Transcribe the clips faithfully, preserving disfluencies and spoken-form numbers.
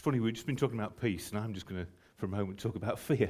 funny, we've just been talking about peace, and I'm just going to, for a moment, talk about fear,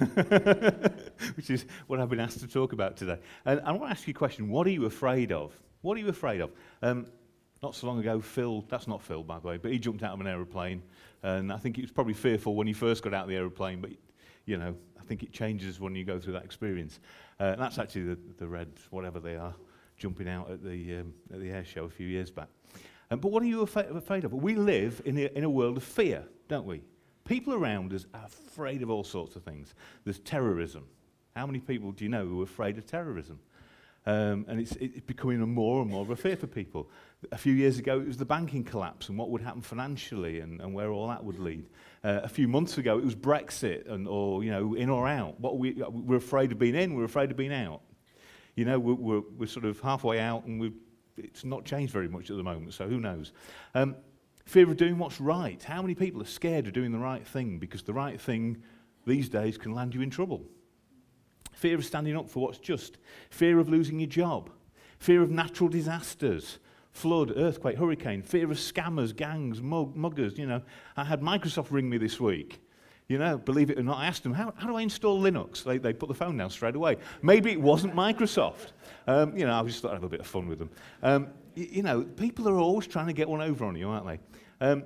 which is what I've been asked to talk about today. And I want to ask you a question. What are you afraid of? What are you afraid of? Um, not so long ago, Phil, that's not Phil, by the way, but he jumped out of an aeroplane, and I think he was probably fearful when he first got out of the aeroplane, but, you know, I think it changes when you go through that experience. Uh, and that's actually the, the Reds, whatever they are, jumping out at the, um, at the air show a few years back. Um, but what are you afraid, afraid of? We live in a, in a world of fear, don't we? People around us are afraid of all sorts of things. There's terrorism. How many people do you know who are afraid of terrorism? Um, and it's, it's becoming a more and more of a fear for people. A few years ago, it was the banking collapse and what would happen financially and, and where all that would lead. Uh, a few months ago, it was Brexit and, or, you know, in or out. What we, we're afraid of being in, we're afraid of being out. You know, we're, we're, we're sort of halfway out and we've it's not changed very much at the moment, so who knows. Um, fear of doing what's right. How many people are scared of doing the right thing because the right thing these days can land you in trouble? Fear of standing up for what's just. Fear of losing your job. Fear of natural disasters. Flood, earthquake, hurricane. Fear of scammers, gangs, mug, muggers. You know, I had Microsoft ring me this week. You know, believe it or not, I asked them, how, how do I install Linux? They, they put the phone down straight away. Maybe it wasn't Microsoft. Um, you know, I just thought I'd have a bit of fun with them. Um, y- you know, people are always trying to get one over on you, aren't they? Um,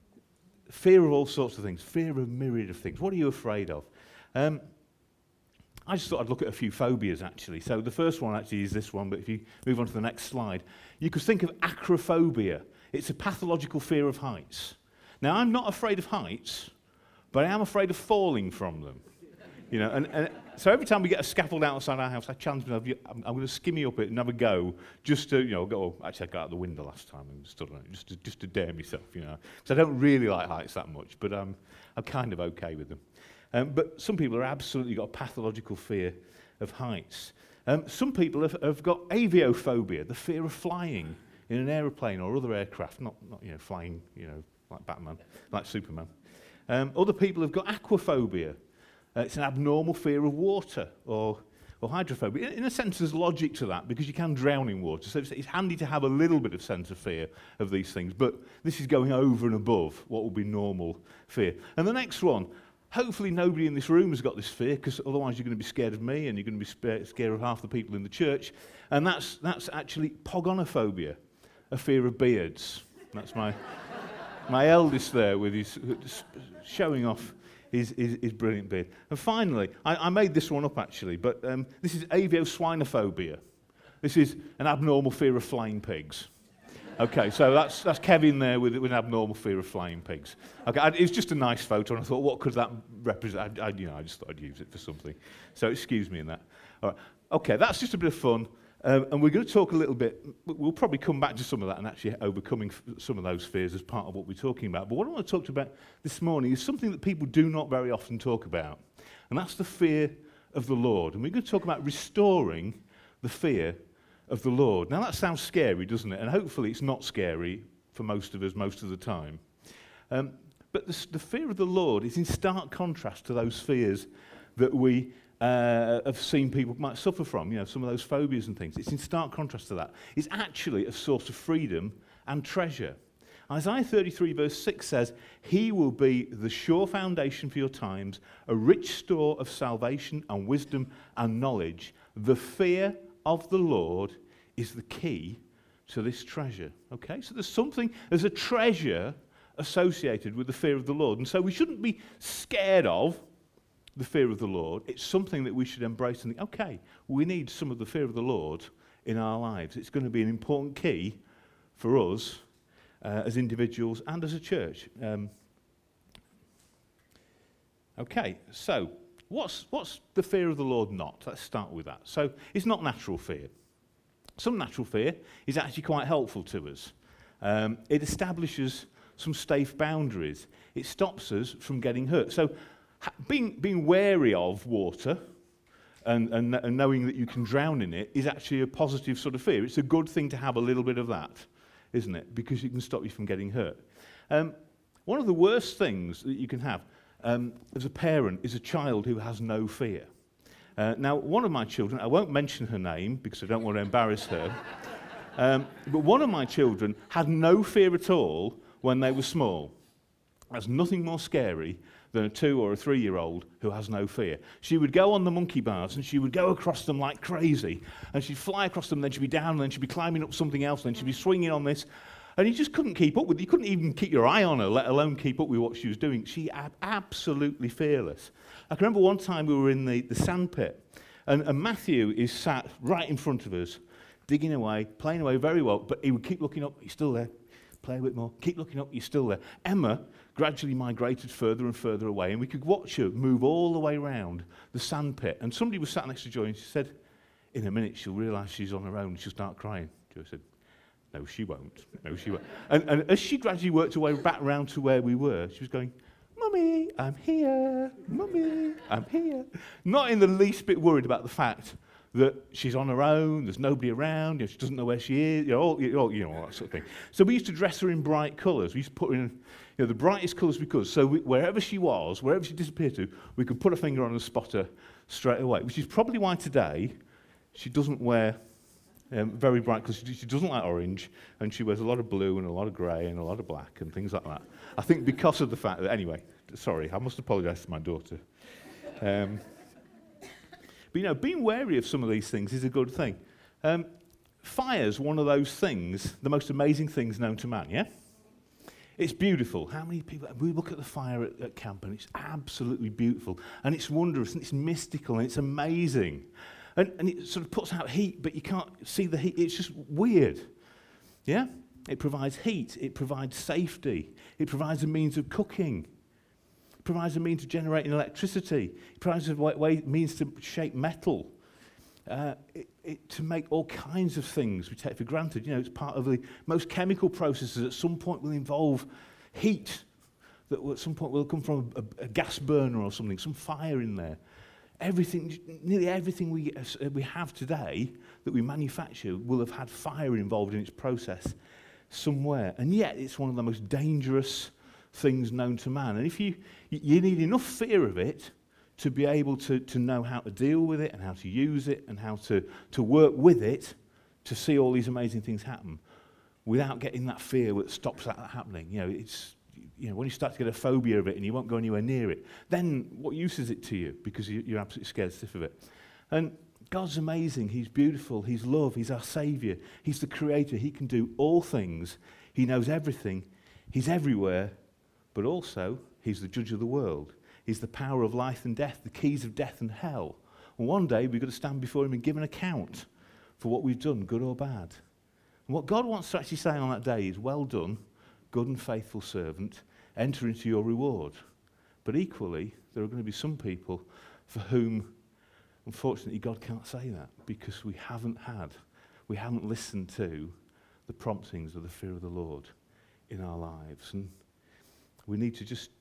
fear of all sorts of things. Fear of a myriad of things. What are you afraid of? Um, I just thought I'd look at a few phobias, actually. So the first one, actually, is this one, but if you move on to the next slide, you could think of acrophobia. It's a pathological fear of heights. Now, I'm not afraid of heights, but I am afraid of falling from them. You know, and, and so every time we get a scaffold outside our house, I challenge myself, I'm, I'm going to skimmy up it and have a go, just to, you know, go, oh, actually I got out the window last time and stood on it, just to, just to dare myself, you know. So I don't really like heights that much, but um, I'm kind of okay with them. Um, but some people have absolutely got a pathological fear of heights. Um, some people have, have got aviophobia, the fear of flying in an aeroplane or other aircraft, not, not you know, flying, you know, like Batman, like Superman. Um, other people have got aquaphobia. Uh, it's an abnormal fear of water, or, or hydrophobia. In, in a sense, there's logic to that, because you can drown in water. So it's, it's handy to have a little bit of sense of fear of these things. But this is going over and above what would be normal fear. And the next one, hopefully nobody in this room has got this fear, because otherwise you're going to be scared of me, and you're going to be spa- scared of half the people in the church. And that's, that's actually pogonophobia, a fear of beards. That's my... My eldest there with his showing off his, his, his brilliant beard. And finally, I, I made this one up actually, but um, this is avioswinophobia. This is an abnormal fear of flying pigs. Okay, so that's that's Kevin there with, with an abnormal fear of flying pigs. Okay, I, it's just a nice photo, and I thought, what could that represent? I, I, you know, I just thought I'd use it for something. So excuse me in that. All right. Okay, that's just a bit of fun. Um, and we're going to talk a little bit, we'll probably come back to some of that and actually overcoming f- some of those fears as part of what we're talking about. But what I want to talk about this morning is something that people do not very often talk about, and that's the fear of the Lord. And we're going to talk about restoring the fear of the Lord. Now that sounds scary, doesn't it? And hopefully it's not scary for most of us most of the time. Um, but the, the fear of the Lord is in stark contrast to those fears that we Uh, have seen people might suffer from, you know, some of those phobias and things. It's in stark contrast to that. It's actually a source of freedom and treasure. Isaiah thirty-three verse six says, "He will be the sure foundation for your times, a rich store of salvation and wisdom and knowledge. The fear of the Lord is the key to this treasure." Okay, so there's something, there's a treasure associated with the fear of the Lord. And so we shouldn't be scared of the fear of the Lord. It's something that we should embrace and think, okay, we need some of the fear of the Lord in our lives. It's going to be an important key for us uh, as individuals and as a church. Um, okay, so what's, what's the fear of the Lord not? Let's start with that. So it's not natural fear. Some natural fear is actually quite helpful to us. Um, it establishes some safe boundaries. It stops us from getting hurt. So Being, being wary of water and, and, and knowing that you can drown in it is actually a positive sort of fear. It's a good thing to have a little bit of that, isn't it? Because it can stop you from getting hurt. Um, one of the worst things that you can have um, as a parent is a child who has no fear. Uh, now, one of my children, I won't mention her name because I don't want to embarrass her, um, but one of my children had no fear at all when they were small. There's nothing more scary than a two or a three-year-old who has no fear. She would go on the monkey bars and she would go across them like crazy. And she'd fly across them, then she'd be down, and then she'd be climbing up something else, and then she'd be swinging on this. And you just couldn't keep up with it. You couldn't even keep your eye on her, let alone keep up with what she was doing. She was absolutely fearless. I can remember one time we were in the, the sand pit, and, and Matthew is sat right in front of us, digging away, playing away very well, but he would keep looking up. He's still there. Play a bit more. Keep looking up. You're still there. Emma gradually migrated further and further away, and we could watch her move all the way around the sand pit. And somebody was sat next to Joy, and she said, in a minute, she'll realise she's on her own. She'll start crying. Joy said, no, she won't. No, she won't. And, and as she gradually worked her way back round to where we were, she was going, Mummy, I'm here. Mummy, I'm here. Not in the least bit worried about the fact that she's on her own, there's nobody around, you know, she doesn't know where she is, you know, all, you know, you know, all that sort of thing. So we used to dress her in bright colours. We used to put her in, you know, the brightest colours we could. So we, wherever she was, wherever she disappeared to, we could put a finger on and spot her straight away, which is probably why today she doesn't wear um, very bright colours. She, she doesn't like orange, and she wears a lot of blue and a lot of grey and a lot of black and things like that. I think because of the fact that, anyway, sorry, I must apologise to my daughter. Um, But, you know, being wary of some of these things is a good thing. Um, fire's one of those things, the most amazing things known to man, yeah? It's beautiful. How many people... We look at the fire at, at camp, and it's absolutely beautiful. And it's wondrous, and it's mystical, and it's amazing. And, and it sort of puts out heat, but you can't see the heat. It's just weird, yeah? It provides heat. It provides safety. It provides a means of cooking. It provides a means of generating electricity. It provides a way, way, means to shape metal, uh, it, it, to make all kinds of things we take for granted. You know, it's part of the most chemical processes at some point will involve heat that at some point will come from a, a, a gas burner or something, some fire in there. Everything, nearly everything we, uh, we have today that we manufacture will have had fire involved in its process somewhere. And yet it's one of the most dangerous things known to man. And if you you need enough fear of it to be able to, to know how to deal with it and how to use it and how to, to work with it to see all these amazing things happen without getting that fear that stops that happening. You know, it's you know when you start to get a phobia of it and you won't go anywhere near it, then what use is it to you? Because you, you're absolutely scared stiff of it. And God's amazing. He's beautiful. He's love. He's our Saviour. He's the Creator. He can do all things. He knows everything. He's everywhere. But also, he's the judge of the world. He's the power of life and death, the keys of death and hell. And one day, we've got to stand before him and give an account for what we've done, good or bad. And what God wants to actually say on that day is, well done, good and faithful servant, enter into your reward. But equally, there are going to be some people for whom, unfortunately, God can't say that because we haven't had, we haven't listened to the promptings of the fear of the Lord in our lives. And we need to just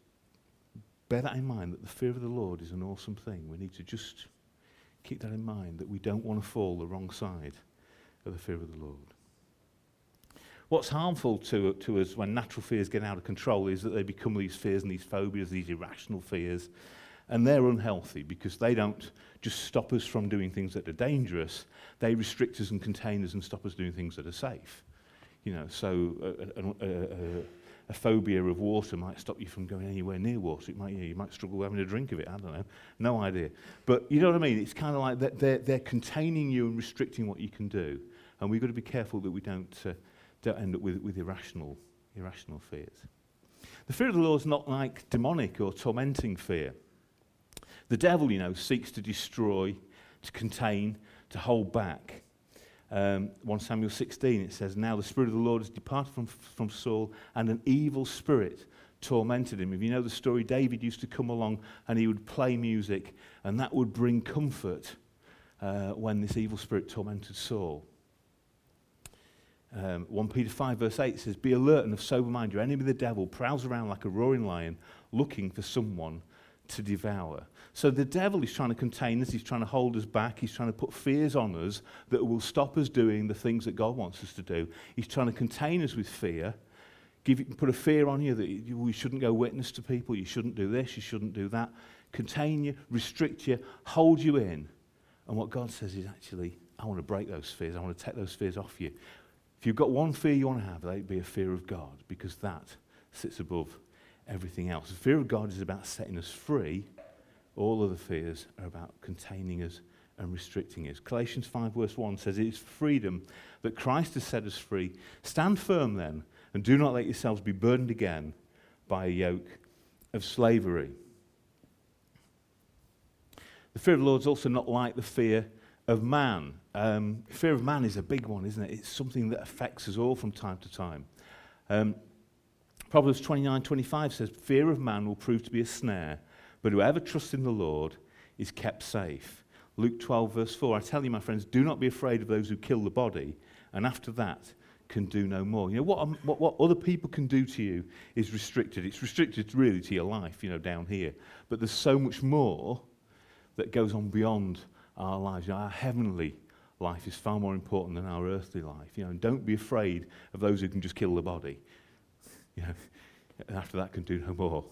bear that in mind, that the fear of the Lord is an awesome thing. We need to just keep that in mind, that we don't want to fall the wrong side of the fear of the Lord. What's harmful to, to us when natural fears get out of control is that they become these fears and these phobias, these irrational fears, and they're unhealthy because they don't just stop us from doing things that are dangerous, they restrict us and contain us and stop us doing things that are safe. You know, so a, a, a, a A phobia of water might stop you from going anywhere near water. It might, you know, you might struggle having a drink of it. I don't know. No idea. But you know what I mean? It's kind of like that they're, they're containing you and restricting what you can do. And we've got to be careful that we don't, uh, don't end up with, with irrational, irrational fears. The fear of the Lord is not like demonic or tormenting fear. The devil, you know, seeks to destroy, to contain, to hold back. Um, First Samuel sixteen, it says, now the Spirit of the Lord has departed from, from Saul, and an evil spirit tormented him. If you know the story, David used to come along and he would play music, and that would bring comfort uh, when this evil spirit tormented Saul. Um, First Peter five verse eight says, be alert and of sober mind. Your enemy the devil prowls around like a roaring lion looking for someone to devour. So the devil is trying to contain us, he's trying to hold us back, he's trying to put fears on us that will stop us doing the things that God wants us to do. He's trying to contain us with fear, give, put a fear on you that you shouldn't go witness to people, you shouldn't do this, you shouldn't do that, contain you, restrict you, hold you in. And what God says is actually, I want to break those fears, I want to take those fears off you. If you've got one fear you want to have, that'd be a fear of God, because that sits above everything else. The fear of God is about setting us free. All other fears are about containing us and restricting us. Galatians five verse one says, it is freedom that Christ has set us free. Stand firm then, and do not let yourselves be burdened again by a yoke of slavery. The fear of the Lord is also not like the fear of man. Um, fear of man is a big one, isn't it? It's something that affects us all from time to time. Um, Proverbs twenty-nine twenty-five says, fear of man will prove to be a snare, but whoever trusts in the Lord is kept safe. Luke twelve verse four, I tell you, my friends, do not be afraid of those who kill the body, and after that can do no more. You know, what, what, what other people can do to you is restricted. It's restricted really to your life, you know, down here. But there's so much more that goes on beyond our lives. You know, our heavenly life is far more important than our earthly life. You know, and don't be afraid of those who can just kill the body. You know, and after that can do no more.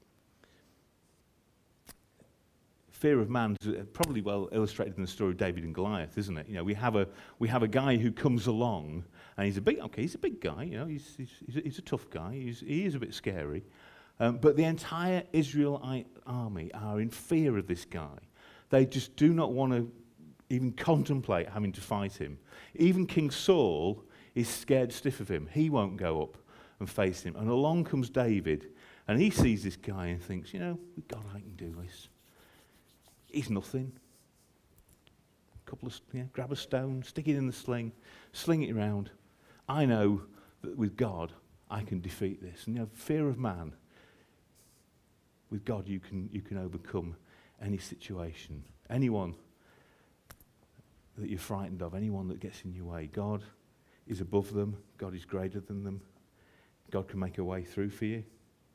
Fear of man is probably well illustrated in the story of David and Goliath, isn't it? You know, we have a we have a guy who comes along, and he's a big okay, he's a big guy. You know, he's he's he's a, he's a tough guy. He's, he is a bit scary, um, but the entire Israelite army are in fear of this guy. They just do not want to even contemplate having to fight him. Even King Saul is scared stiff of him. He won't go up and face him. And along comes David, and he sees this guy and thinks, you know, with God I can do this. He's nothing. A couple of, yeah, grab a stone, stick it in the sling, sling it around. I know that with God I can defeat this. And you know, fear of man, with God you can you can overcome any situation. Anyone that you're frightened of, anyone that gets in your way, God is above them. God is greater than them. God can make a way through for you.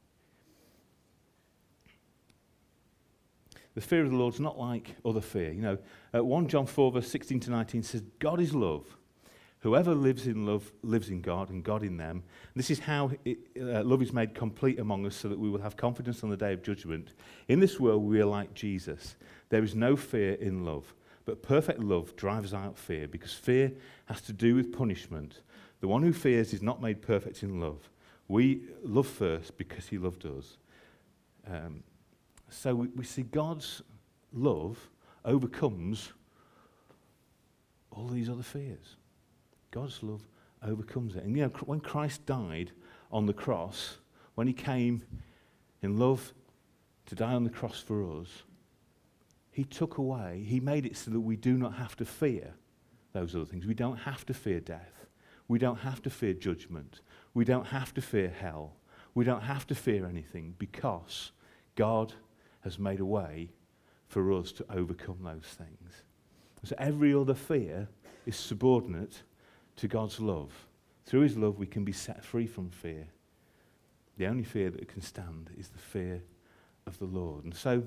The fear of the Lord is not like other fear. You know, uh, First John four, verse sixteen to nineteen says, God is love. Whoever lives in love lives in God and God in them. And this is how it, uh, love is made complete among us so that we will have confidence on the day of judgment. In this world we are like Jesus. There is no fear in love, but perfect love drives out fear, because fear has to do with punishment. The one who fears is not made perfect in love. We love first because he loved us. Um, so we, we see God's love overcomes all these other fears. God's love overcomes it. And you know, when Christ died on the cross, when he came in love to die on the cross for us, he took away, he made it so that we do not have to fear those other things. We don't have to fear death. We don't have to fear judgment. We don't have to fear hell. We don't have to fear anything, because God has made a way for us to overcome those things. So every other fear is subordinate to God's love. Through his love we can be set free from fear. The only fear that can stand is the fear of the Lord. And so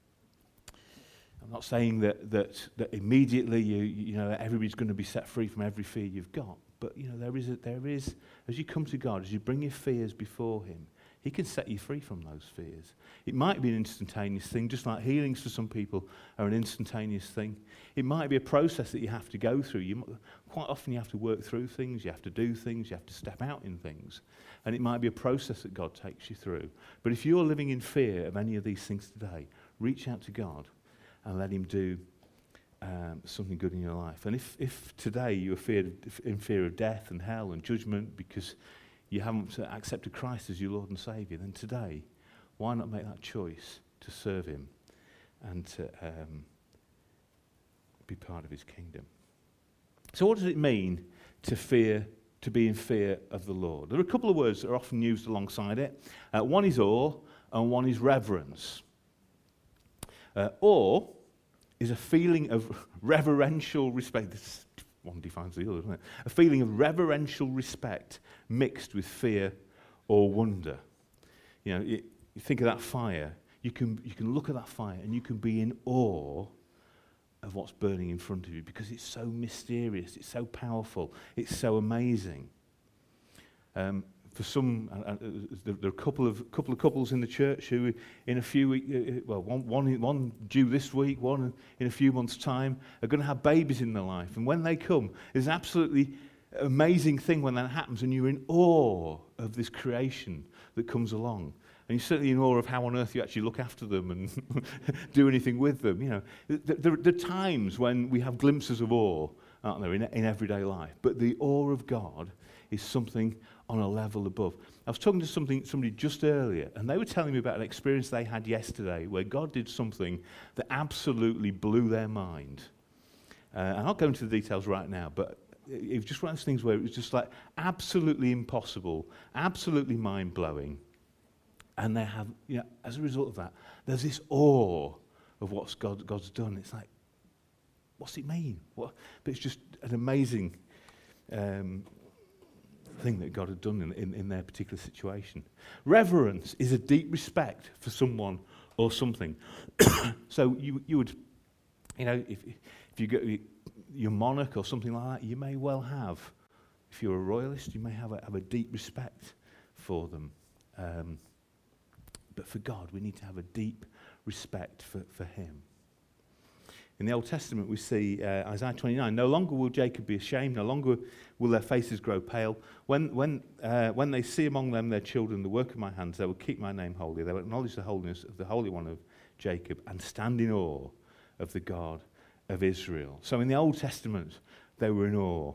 I'm not saying that that, that immediately you you know everybody's going to be set free from every fear you've got, but you know there is a, there is as you come to God, as you bring your fears before him, he can set you free from those fears. It might be an instantaneous thing, just like healings for some people are an instantaneous thing. It might be a process that you have to go through. You, quite often you have to work through things, you have to do things, you have to step out in things. And it might be a process that God takes you through. But if you're living in fear of any of these things today, reach out to God and let him do um, something good in your life. And if, if today you're feared, in fear of death and hell and judgment because you haven't accepted Christ as your Lord and Saviour, then today, why not make that choice to serve him and to um, be part of his kingdom? So what does it mean to fear, to be in fear of the Lord? There are a couple of words that are often used alongside it. Uh, one is awe and one is reverence. Uh, awe is a feeling of reverential respect. This one defines the other, doesn't it? A feeling of reverential respect mixed with fear or wonder. You know, it, you think of that fire. You can you can look at that fire and you can be in awe of what's burning in front of you, because it's so mysterious, it's so powerful, it's so amazing. Um, for some, uh, uh, there, there are a couple of couple of couples in the church who, in a few weeks, uh, well, one, one one due this week, one in a few months' time, are going to have babies in their life. And when they come, it's an absolutely amazing thing when that happens, and you're in awe of this creation that comes along. And you're certainly in awe of how on earth you actually look after them and do anything with them. You know, there, there, there are times when we have glimpses of awe, aren't there, in, in everyday life. But the awe of God is something on a level above. I was talking to something, somebody just earlier, and they were telling me about an experience they had yesterday where God did something that absolutely blew their mind. Uh, and I'll go into the details right now, but it was just one of those things where it was just like absolutely impossible, absolutely mind-blowing. And they have, you know, as a result of that, there's this awe of what God, God's done. It's like, what's it mean? What? But it's just an amazing um, thing that God had done in, in, in their particular situation. Reverence is a deep respect for someone or something. So you you would, you know, if if you go your monarch or something like that, you may well have, if you're a royalist, you may have a, have a deep respect for them. Um, But for God, we need to have a deep respect for, for him. In the Old Testament, we see uh, Isaiah twenty-nine, no longer will Jacob be ashamed, no longer will their faces grow pale. When, when, uh, when they see among them their children, the work of my hands, they will keep my name holy. They will acknowledge the holiness of the Holy One of Jacob and stand in awe of the God of Israel. So in the Old Testament, they were in awe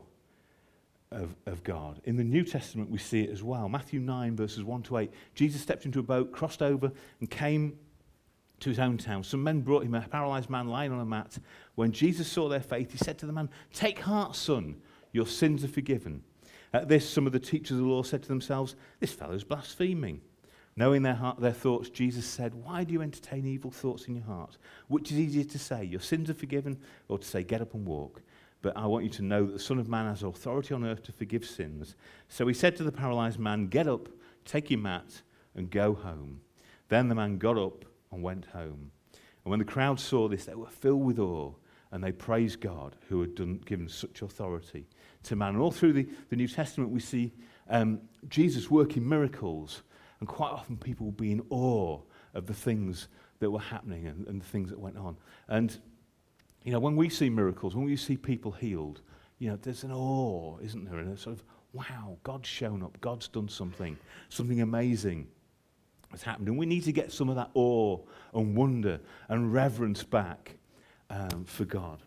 Of, of God. In the New Testament, we see it as well. Matthew nine, verses one to eight. Jesus stepped into a boat, crossed over, and came to his own town. Some men brought him a paralyzed man lying on a mat. When Jesus saw their faith, he said to the man, "Take heart, son, your sins are forgiven." At this, some of the teachers of the law said to themselves, "This fellow's blaspheming." Knowing their heart, their thoughts, Jesus said, "Why do you entertain evil thoughts in your heart? Which is easier to say, your sins are forgiven, or to say, get up and walk? But I want you to know that the Son of Man has authority on earth to forgive sins." So he said to the paralyzed man, "Get up, take your mat, and go home." Then the man got up and went home. And when the crowd saw this, they were filled with awe, and they praised God, who had done, given such authority to man. And all through the, the New Testament, we see um, Jesus working miracles, and quite often people will be in awe of the things that were happening and, and the things that went on. And you know, when we see miracles, when we see people healed, you know, there's an awe, isn't there? And a sort of, wow, God's shown up, God's done something, something amazing has happened. And we need to get some of that awe and wonder and reverence back um, for God.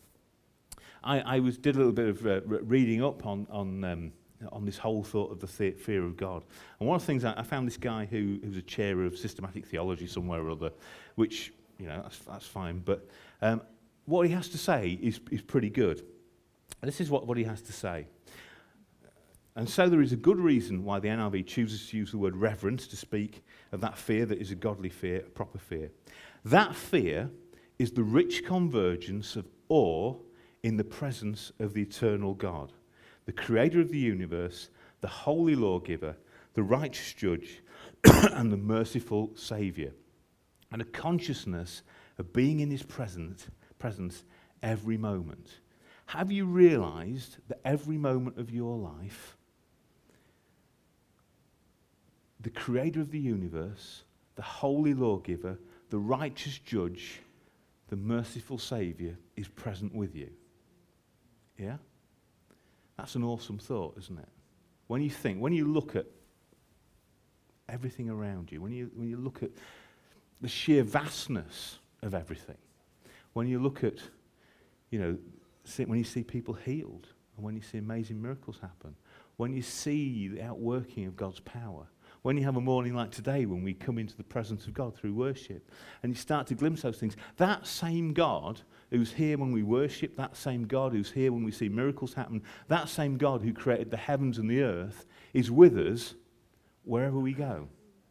I, I was did a little bit of uh, reading up on on um, on this whole thought of the the- fear of God. And one of the things, I, I found this guy who who's a chair of systematic theology somewhere or other, which, you know, that's, that's fine, but um, what he has to say is, is pretty good. And this is what, what he has to say. And so there is a good reason why the N I V chooses to use the word reverence to speak of that fear that is a godly fear, a proper fear. That fear is the rich convergence of awe in the presence of the eternal God, the creator of the universe, the holy lawgiver, the righteous judge, and the merciful Saviour. And a consciousness of being in his presence presence every moment. Have you realized that every moment of your life, the creator of the universe, the holy lawgiver, the righteous judge, the merciful Saviour is present with you? Yeah? That's an awesome thought, isn't it? When you think, when you look at everything around you, when you when you look at the sheer vastness of everything, when you look at, you know, see, when you see people healed, and when you see amazing miracles happen, when you see the outworking of God's power, when you have a morning like today when we come into the presence of God through worship, and you start to glimpse those things, that same God who's here when we worship, that same God who's here when we see miracles happen, that same God who created the heavens and the earth is with us wherever we go.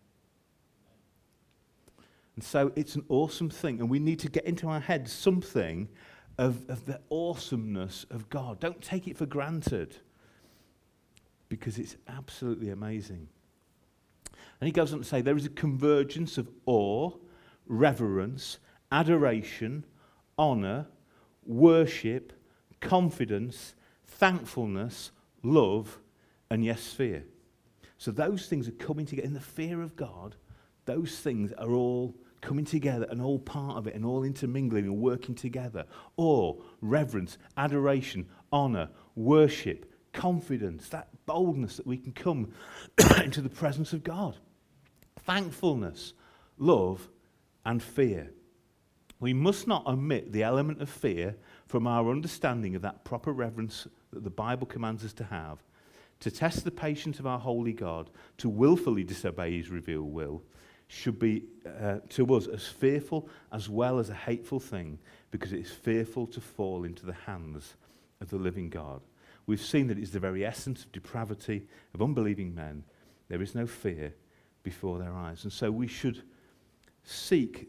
And so it's an awesome thing, and we need to get into our heads something of, of the awesomeness of God. Don't take it for granted, because it's absolutely amazing. And he goes on to say there is a convergence of awe, reverence, adoration, honor, worship, confidence, thankfulness, love, and yes, fear. So those things are coming together. In the fear of God, those things are all coming together and all part of it and all intermingling and working together. Awe, reverence, adoration, honor, worship, confidence, that boldness that we can come into the presence of God. thankfulness, love, and fear. We must not omit the element of fear from our understanding of that proper reverence that the Bible commands us to have, to test the patience of our holy God, to willfully disobey his revealed will, should be uh, to us as fearful as well as a hateful thing, because it is fearful to fall into the hands of the living God. We've seen that it is the very essence of depravity of unbelieving men. There is no fear before their eyes. And so we should seek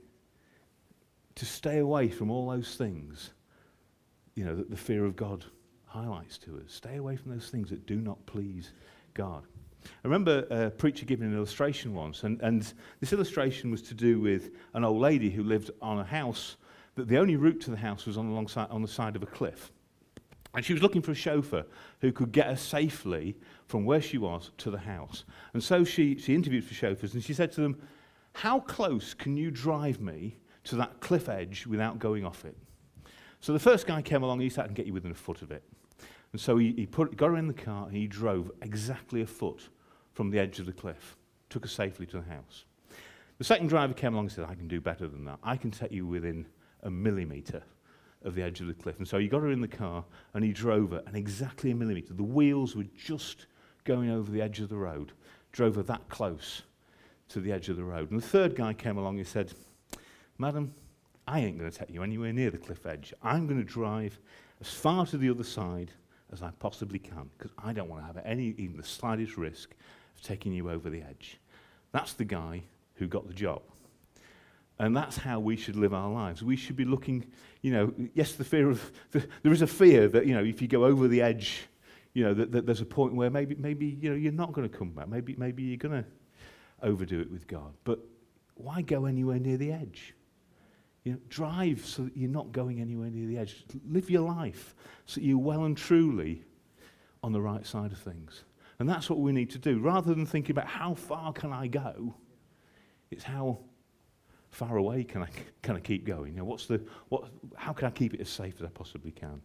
to stay away from all those things, you know, that the fear of God highlights to us. Stay away from those things that do not please God. I remember a preacher giving an illustration once, and, and this illustration was to do with an old lady who lived on a house that the only route to the house was on, alongside, on the side of a cliff. And she was looking for a chauffeur who could get her safely from where she was to the house. And so she, she interviewed for chauffeurs, and she said to them, how close can you drive me to that cliff edge without going off it? So the first guy came along, he said, I can get you within a foot of it. And so he, he put, got her in the car, and he drove exactly a foot from the edge of the cliff, took her safely to the house. The second driver came along and said, I can do better than that. I can take you within a millimetre of the edge of the cliff. And so he got her in the car, and he drove her, and exactly a millimetre. The wheels were just going over the edge of the road, drove her that close to the edge of the road. And the third guy came along and said, Madam, I ain't going to take you anywhere near the cliff edge. I'm going to drive as far to the other side as I possibly can, because I don't want to have any, even the slightest risk of taking you over the edge. That's the guy who got the job. And that's how we should live our lives. We should be looking, you know, yes, the fear of, the, there is a fear that, you know, if you go over the edge, you know, that, that there's a point where maybe, maybe, you know, you're not going to come back. Maybe, maybe you're going to overdo it with God. But why go anywhere near the edge? You know, drive so that you're not going anywhere near the edge. Live your life so that you're well and truly on the right side of things. And that's what we need to do. Rather than thinking about how far can I go, it's how far away can I can I keep going? You know, what's the what? How can I keep it as safe as I possibly can?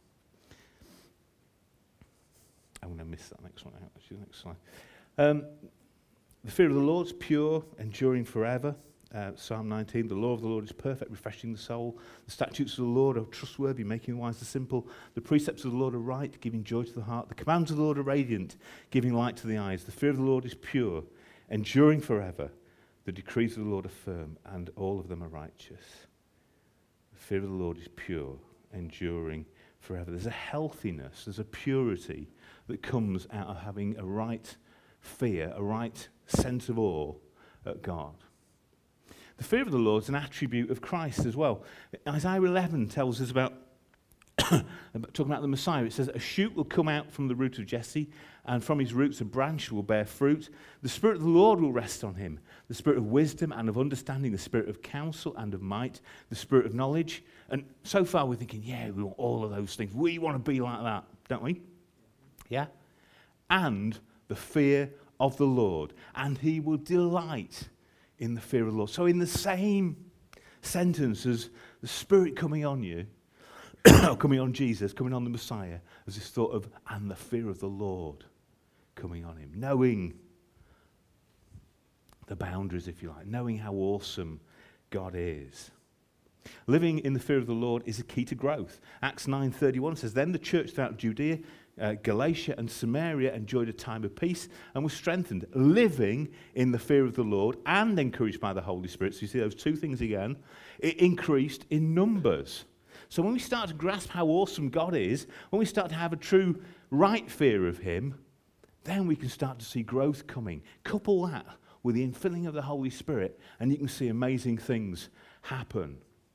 I'm going to miss that next one out. Actually, the next slide. Um, the fear of the Lord is pure, enduring forever. Uh, Psalm nineteen, the law of the Lord is perfect, refreshing the soul. The statutes of the Lord are trustworthy, making wise the simple. The precepts of the Lord are right, giving joy to the heart. The commands of the Lord are radiant, giving light to the eyes. The fear of the Lord is pure, enduring forever. The decrees of the Lord are firm, and all of them are righteous. The fear of the Lord is pure, enduring forever. There's a healthiness, there's a purity that comes out of having a right fear, a right sense of awe at God. The fear of the Lord is an attribute of Christ as well. Isaiah eleven tells us about, talking about the Messiah. It says, a shoot will come out from the root of Jesse, and from his roots a branch will bear fruit. The Spirit of the Lord will rest on him, the Spirit of wisdom and of understanding, the Spirit of counsel and of might, the Spirit of knowledge. And so far we're thinking, yeah, we want all of those things. We want to be like that, don't we? Yeah? And the fear of the Lord. And he will delight in the fear of the Lord. So in the same sentence as the Spirit coming on you, coming on Jesus, coming on the Messiah, as this thought of, and the fear of the Lord coming on him. Knowing the boundaries, if you like. Knowing how awesome God is. Living in the fear of the Lord is a key to growth. Acts nine thirty-one says, then the church throughout Judea, uh, Galatia and Samaria enjoyed a time of peace and was strengthened, living in the fear of the Lord and encouraged by the Holy Spirit. So you see those two things again. It increased in numbers. So when we start to grasp how awesome God is, when we start to have a true right fear of him, then we can start to see growth coming. Couple that with the infilling of the Holy Spirit, and you can see amazing things happen.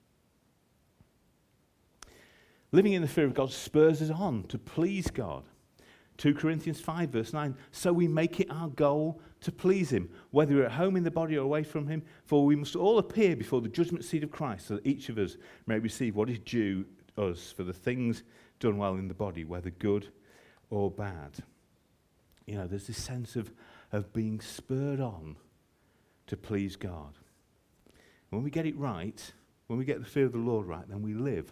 Living in the fear of God spurs us on to please God. two Corinthians five verse nine, so we make it our goal to please him, whether we're at home in the body or away from him, for we must all appear before the judgment seat of Christ, so that each of us may receive what is due us for the things done well in the body, whether good or bad. You know, there's this sense of, of being spurred on to please God. When we get it right, when we get the fear of the Lord right, then we live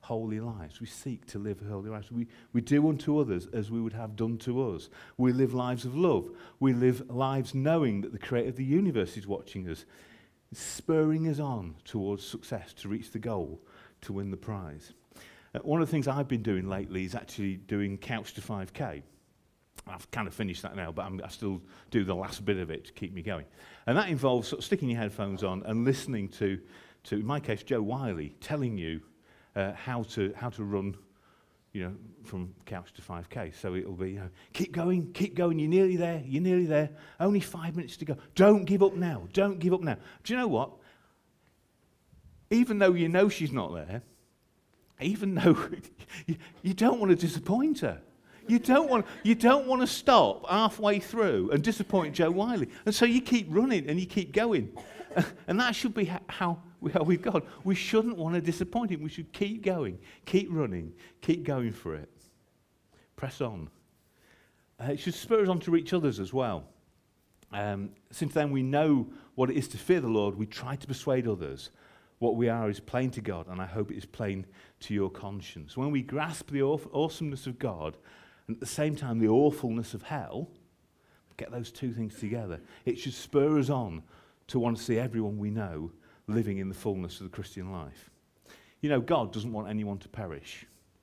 holy lives. We seek to live holy lives. We, we do unto others as we would have done to us. We live lives of love. We live lives knowing that the creator of the universe is watching us, spurring us on towards success, to reach the goal, to win the prize. Uh, one of the things I've been doing lately is actually doing Couch to five K. I've kind of finished that now, but I'm, I still do the last bit of it to keep me going. And that involves sort of sticking your headphones on and listening to, to in my case, Joe Wiley telling you uh, how to how to run, you know, from Couch to five K. So it'll be, you know, keep going, keep going, you're nearly there, you're nearly there, only five minutes to go. Don't give up now, don't give up now. Do you know what? Even though you know she's not there, even though you, you don't want to disappoint her. You don't want you don't want to stop halfway through and disappoint Joe Wiley. And so you keep running and you keep going. Uh, and that should be ha- how we are with God. We shouldn't want to disappoint him. We should keep going, keep running, keep going for it. Press on. Uh, it should spur us on to reach others as well. Um, since then we know what it is to fear the Lord, we try to persuade others. What we are is plain to God, and I hope it is plain to your conscience. When we grasp the aw- awesomeness of God, and at the same time the awfulness of hell, get those two things together, it should spur us on to want to see everyone we know living in the fullness of the Christian life. You know, God doesn't want anyone to perish.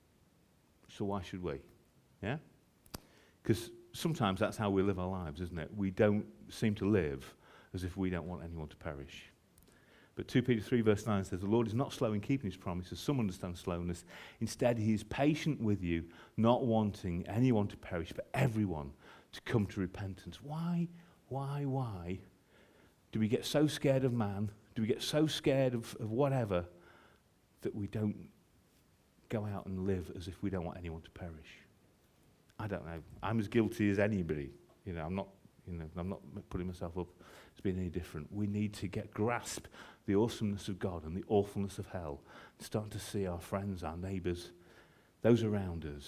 So why should we? Yeah? Because sometimes that's how we live our lives, isn't it? We don't seem to live as if we don't want anyone to perish. But two Peter three verse nine says, the Lord is not slow in keeping his promises. Some understand slowness. Instead, he is patient with you, not wanting anyone to perish, but everyone to come to repentance. Why, why, why do we get so scared of man? Do we get so scared of, of whatever that we don't go out and live as if we don't want anyone to perish? I don't know. I'm as guilty as anybody. You know, I'm not, you know, I'm not putting myself up as being any different. We need to get grasp the awesomeness of God and the awfulness of hell, start to see our friends, our neighbours, those around us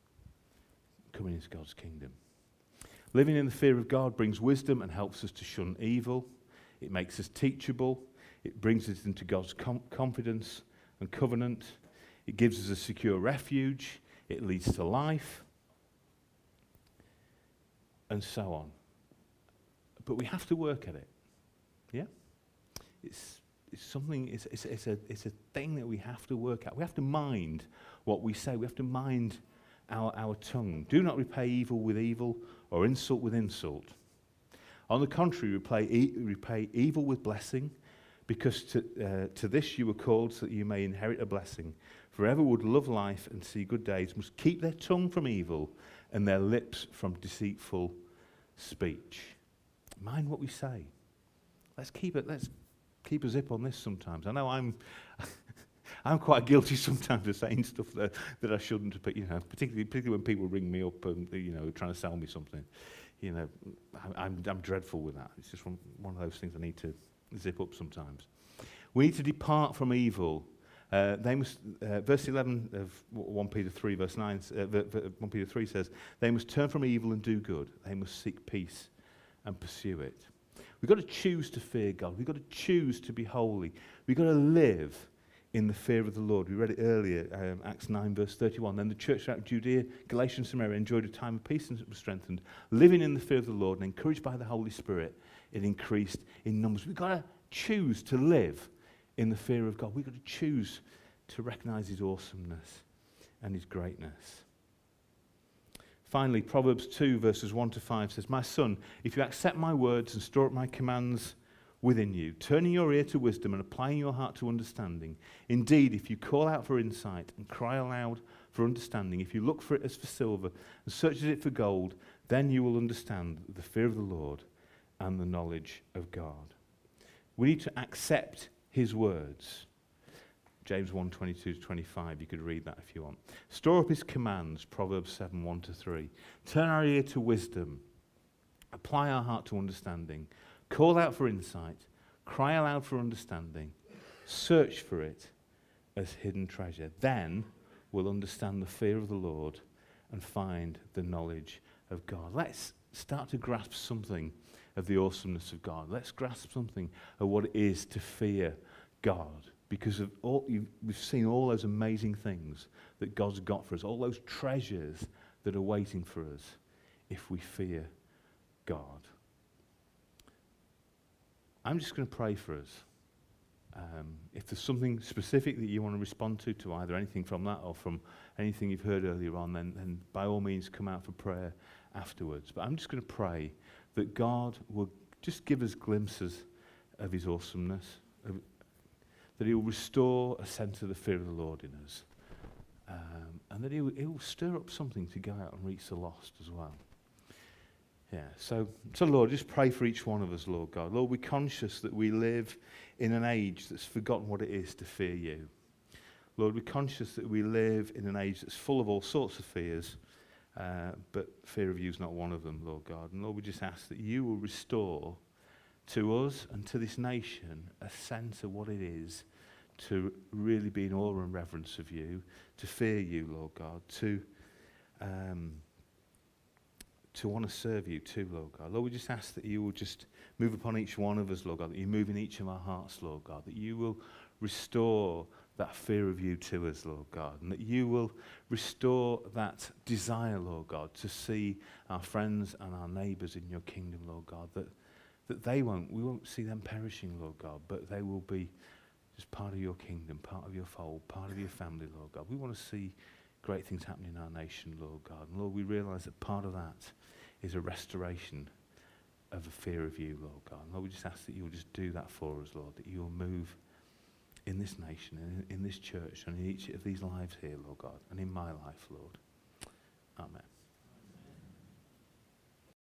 coming into God's kingdom. Living in the fear of God brings wisdom and helps us to shun evil. It makes us teachable. It brings us into God's com- confidence and covenant. It gives us a secure refuge. It leads to life. And so on. But we have to work at it. Yeah? It's it's something, it's, it's, it's, a, it's a thing that we have to work at. We have to mind what we say. We have to mind our, our tongue. Do not repay evil with evil or insult with insult. On the contrary, repay, e- repay evil with blessing, because to, uh, to this you were called so that you may inherit a blessing. For whoever would love life and see good days must keep their tongue from evil and their lips from deceitful speech. Mind what we say. Let's keep it, let's keep a zip on this sometimes. I know I'm I'm quite guilty sometimes of saying stuff that, that I shouldn't, but you know, particularly particularly when people ring me up and you know trying to sell me something. You know, I, I'm I'm dreadful with that. It's just one, one of those things I need to zip up sometimes. We need to depart from evil. Uh, they must. Uh, verse eleven of First Peter three, verse nine. Uh, First Peter three says, "They must turn from evil and do good. They must seek peace and pursue it." We've got to choose to fear God. We've got to choose to be holy. We've got to live in the fear of the Lord. We read it earlier, um, Acts nine, verse thirty-one. Then the church throughout Judea, Galatia, and Samaria enjoyed a time of peace and was strengthened. Living in the fear of the Lord and encouraged by the Holy Spirit, it increased in numbers. We've got to choose to live in the fear of God. We've got to choose to recognize his awesomeness and his greatness. Finally, Proverbs two, verses one to five says, "My son, if you accept my words and store up my commands within you, turning your ear to wisdom and applying your heart to understanding, indeed, if you call out for insight and cry aloud for understanding, if you look for it as for silver and search as it for gold, then you will understand the fear of the Lord and the knowledge of God." We need to accept his words. James one, twenty-two to twenty-five, you could read that if you want. Store up his commands, Proverbs seven, one to three. Turn our ear to wisdom. Apply our heart to understanding. Call out for insight. Cry aloud for understanding. Search for it as hidden treasure. Then we'll understand the fear of the Lord and find the knowledge of God. Let's start to grasp something of the awesomeness of God. Let's grasp something of what it is to fear God. because of all you've, we've seen all those amazing things that God's got for us, all those treasures that are waiting for us if we fear God. I'm just going to pray for us. Um, if there's something specific that you want to respond to, to either anything from that or from anything you've heard earlier on, then, then by all means come out for prayer afterwards. But I'm just going to pray that God will just give us glimpses of his awesomeness, of, that he will restore a sense of the fear of the Lord in us, um, and that he will, he will stir up something to go out and reach the lost as well. Yeah, so, so Lord, just pray for each one of us, Lord God. Lord, we're conscious that we live in an age that's forgotten what it is to fear you. Lord, we're conscious that we live in an age that's full of all sorts of fears, uh, but fear of you is not one of them, Lord God. And Lord, we just ask that you will restore to us and to this nation a sense of what it is to really be in awe and reverence of you, to fear you, Lord God, to... Um, to want to serve you too, Lord God. Lord, we just ask that you will just move upon each one of us, Lord God, that you move in each of our hearts, Lord God, that you will restore that fear of you to us, Lord God, and that you will restore that desire, Lord God, to see our friends and our neighbours in your kingdom, Lord God, that, that they won't, we won't see them perishing, Lord God, but they will be just part of your kingdom, part of your fold, part of your family, Lord God. We want to see great things happening in our nation, Lord God. And Lord, we realise that part of that is a restoration of a fear of you, Lord God. And Lord, we just ask that you will just do that for us, Lord, that you will move in this nation, and in, in this church, and in each of these lives here, Lord God, and in my life, Lord. Amen.